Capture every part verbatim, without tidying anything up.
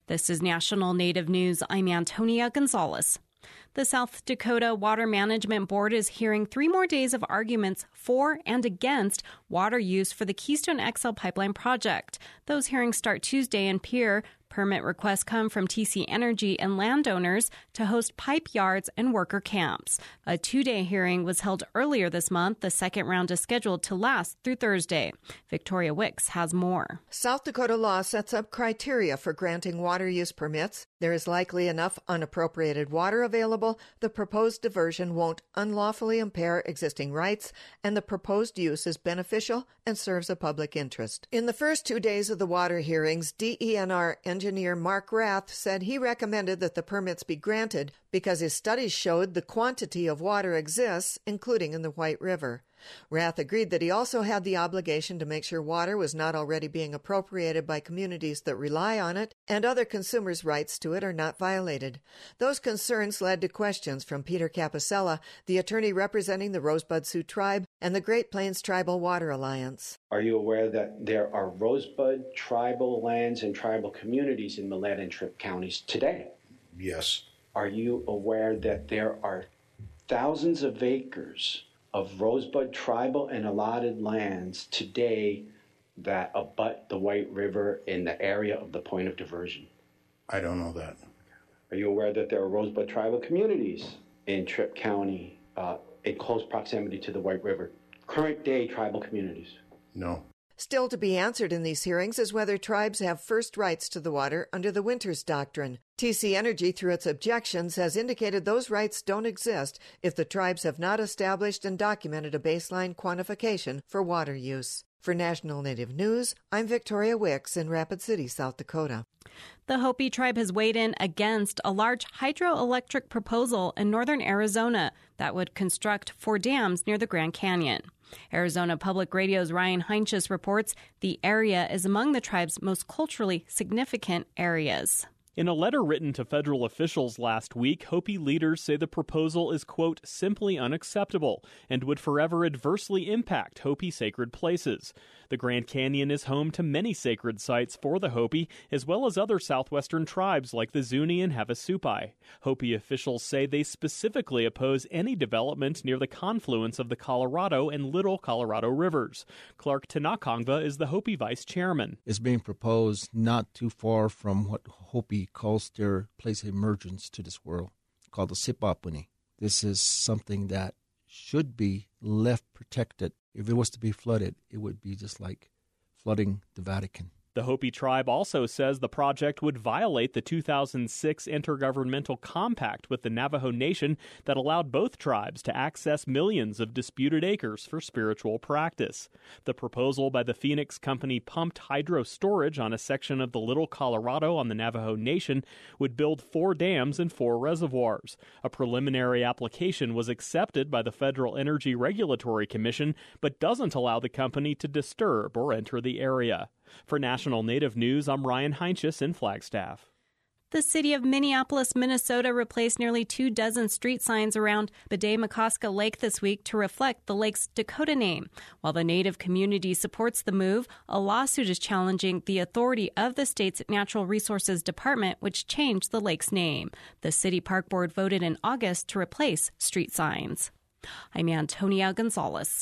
This is National Native News. I'm Antonia Gonzalez. The South Dakota Water Management Board is hearing three more days of arguments for and against water use for the Keystone X L pipeline project. Those hearings start Tuesday in Pierre. Permit requests come from T C Energy and landowners to host pipe yards and worker camps. A two-day hearing was held earlier this month. The second round is scheduled to last through Thursday. Victoria Wicks has more. South Dakota law sets up criteria for granting water use permits. There is likely enough unappropriated water available, the proposed diversion won't unlawfully impair existing rights, and the proposed use is beneficial and serves a public interest. In the first two days of the water hearings, D E N R engineer Mark Rath said he recommended that the permits be granted because his studies showed the quantity of water exists, including in the White River. Rath agreed that he also had the obligation to make sure water was not already being appropriated by communities that rely on it, and other consumers' rights to it are not violated. Those concerns led to questions from Peter Capicella, the attorney representing the Rosebud Sioux Tribe and the Great Plains Tribal Water Alliance. Are you aware that there are Rosebud tribal lands and tribal communities in Millette and Tripp counties today? Yes. Are you aware that there are thousands of acres of Rosebud tribal and allotted lands today that abut the White River in the area of the point of diversion? I don't know that. Are you aware that there are Rosebud tribal communities in Tripp County uh, in close proximity to the White River? Current day tribal communities? No. Still to be answered in these hearings is whether tribes have first rights to the water under the Winters Doctrine. T C Energy, through its objections, has indicated those rights don't exist if the tribes have not established and documented a baseline quantification for water use. For National Native News, I'm Victoria Wicks in Rapid City, South Dakota. The Hopi tribe has weighed in against a large hydroelectric proposal in northern Arizona that would construct four dams near the Grand Canyon. Arizona Public Radio's Ryan Heinches reports the area is among the tribe's most culturally significant areas. In a letter written to federal officials last week, Hopi leaders say the proposal is, quote, simply unacceptable and would forever adversely impact Hopi sacred places. The Grand Canyon is home to many sacred sites for the Hopi, as well as other southwestern tribes like the Zuni and Havasupai. Hopi officials say they specifically oppose any development near the confluence of the Colorado and Little Colorado rivers. Clark Tanakongva is the Hopi vice chairman. It's being proposed not too far from what Hopi calls their place of emergence to this world, called the Sipapuni. This is something that should be left protected. If it was to be flooded, it would be just like flooding the Vatican. The Hopi tribe also says the project would violate the two thousand six Intergovernmental Compact with the Navajo Nation that allowed both tribes to access millions of disputed acres for spiritual practice. The proposal by the Phoenix company Pumped Hydro Storage on a section of the Little Colorado on the Navajo Nation would build four dams and four reservoirs. A preliminary application was accepted by the Federal Energy Regulatory Commission, but doesn't allow the company to disturb or enter the area. For National Native News, I'm Ryan Heinches in Flagstaff. The city of Minneapolis, Minnesota replaced nearly two dozen street signs around Bede-Makaska Lake this week to reflect the lake's Dakota name. While the Native community supports the move, a lawsuit is challenging the authority of the state's Natural Resources Department, which changed the lake's name. The city park board voted in August to replace street signs. I'm Antonia Gonzalez.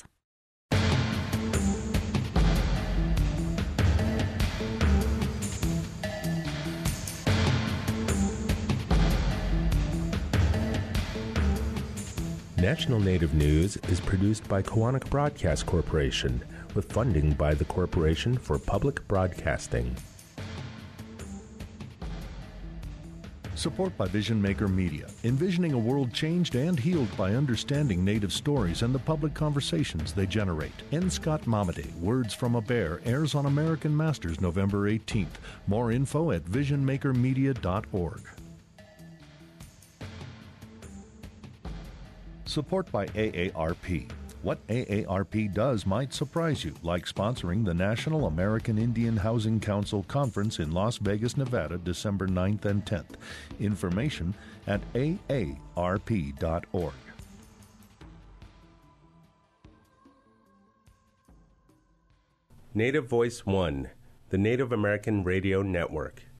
National Native News is produced by Koahnic Broadcast Corporation with funding by the Corporation for Public Broadcasting. Support by Vision Maker Media, envisioning a world changed and healed by understanding Native stories and the public conversations they generate. N. Scott Mamade, Words from a Bear, airs on American Masters November eighteenth. More info at vision maker media dot org. Support by A A R P. What A A R P does might surprise you, like sponsoring the National American Indian Housing Council Conference in Las Vegas, Nevada, December ninth and tenth. Information at A A R P dot org. Native Voice One, the Native American Radio Network.